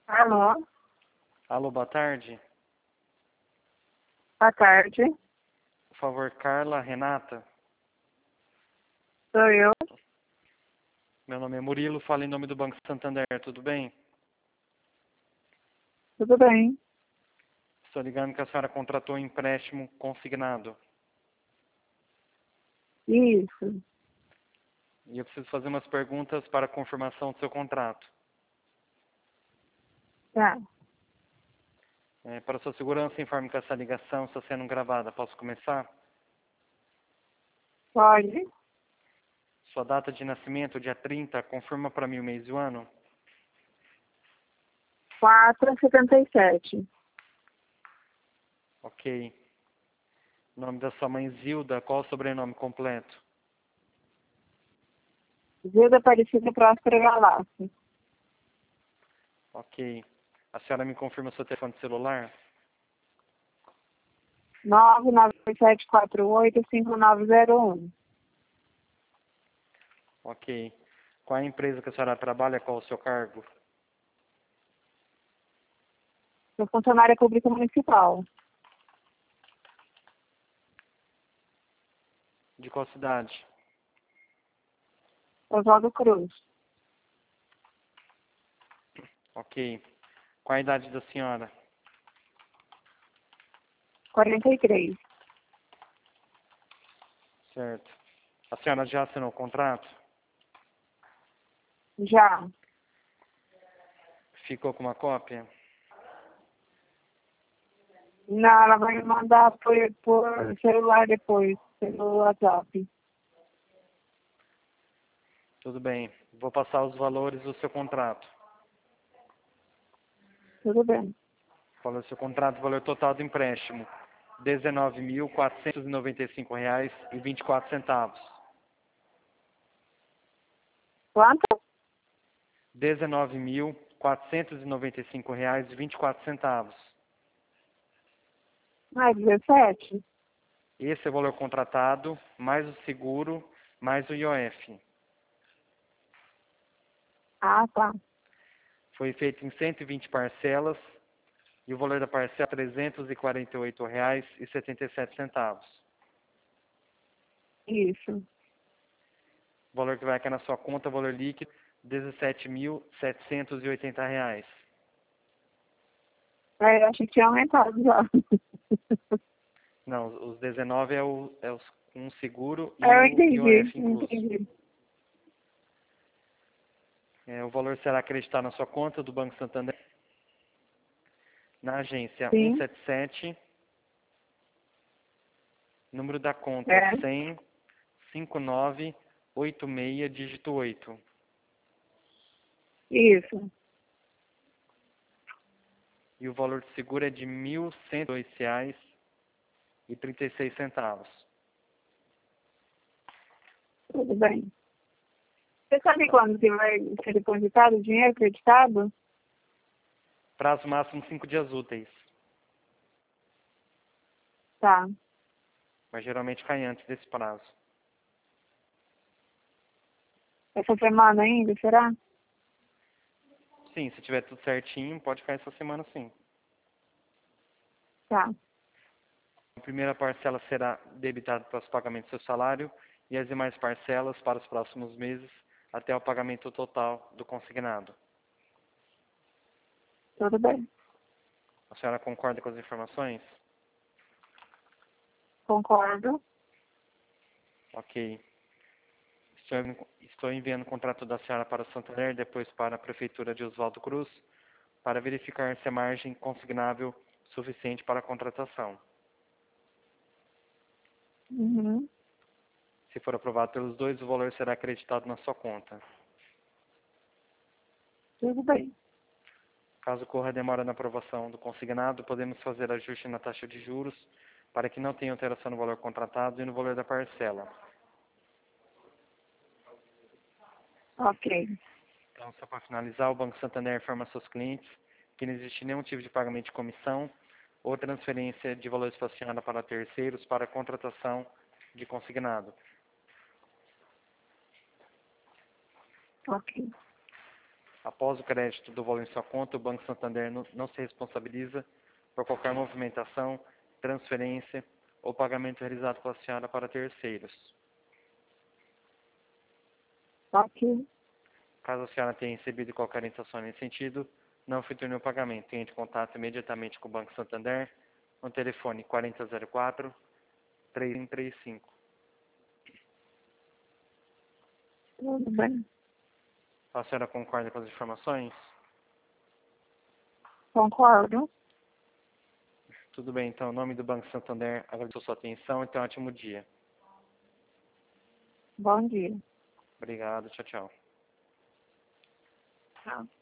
Alô, Alô, boa tarde. boa tarde. Por favor, Carla Renata. Sou eu. Meu nome é Murilo, falo em nome do Banco Santander, tudo bem? Tudo bem? Estou ligando que a senhora contratou um empréstimo consignado. Isso. E eu preciso fazer umas perguntas para a confirmação do seu contrato. Tá. Para sua segurança, informe que essa ligação está sendo gravada. Posso começar? Pode? Sua data de nascimento, dia 30, confirma para mim o mês e o ano. 4,77. Ok. Nome da sua mãe, Zilda. Qual o sobrenome completo? Zilda Aparecida Próspera Galáxia. Ok. A senhora me confirma o seu telefone celular? 99748-5901. Ok. Qual é a empresa que a senhora trabalha? Qual o seu cargo? Sou funcionária pública municipal. De qual cidade? Oswaldo Cruz. Ok. Qual a idade da senhora? 43. Certo. A senhora já assinou o contrato? Já. Ficou com uma cópia? Não, ela vai me mandar por celular depois, pelo WhatsApp. Tudo bem. Vou passar os valores do seu contrato. Tudo bem. Falou seu contrato, valor total do empréstimo. R$ 19.495,24. Quanto? R$ 19.495,24. Mais 17? Esse é o valor contratado, mais o seguro, mais o IOF. Ah, tá. Foi feito em 120 parcelas e o valor da parcela é R$ 348,77. Isso. O valor que vai cair na sua conta, valor líquido, R$ 17.780. Eu achei que tinha aumentado já. Não, os 19 é um seguro e Eu o entendi, IOF incluso. entendi. O valor será acreditado na sua conta do Banco Santander na agência Sim, 177, número da conta é. 100-5986, dígito 8. Isso. E o valor de seguro é de R$ 1.102,36. Tudo bem. Você sabe quando que vai ser depositado o dinheiro acreditado? Prazo máximo 5 dias úteis, Tá. mas geralmente cai antes desse prazo. Essa semana ainda, será? Sim, se tiver tudo certinho, pode cair essa semana sim. Tá. A primeira parcela será debitada para os pagamentos do seu salário e as demais parcelas para os próximos meses até o pagamento total do consignado. Tudo bem. A senhora concorda com as informações? Concordo. Ok. Estou enviando o contrato da senhora para o Santander, depois para a Prefeitura de Oswaldo Cruz, para verificar se a margem consignável suficiente para a contratação. Uhum. Se for aprovado pelos dois, o valor será acreditado na sua conta. Tudo bem. Caso ocorra demora na aprovação do consignado, podemos fazer ajuste na taxa de juros para que não tenha alteração no valor contratado e no valor da parcela. Ok. Então, só para finalizar, o Banco Santander informa aos seus clientes que não existe nenhum tipo de pagamento de comissão ou transferência de valores fracionados para terceiros para a contratação de consignado. Ok. Após o crédito do valor em sua conta, o Banco Santander não se responsabiliza por qualquer movimentação, transferência ou pagamento realizado pela senhora para terceiros. Ok. Caso a senhora tenha recebido qualquer intenção nesse sentido, não efetue o pagamento. Entre em contato imediatamente com o Banco Santander no telefone 4004-3135. Tudo bem. A senhora concorda com as informações? Concordo. Tudo bem, então, em nome do Banco Santander, agradeço a sua atenção e tenha um ótimo dia. Bom dia. Obrigado, tchau, tchau. Tchau.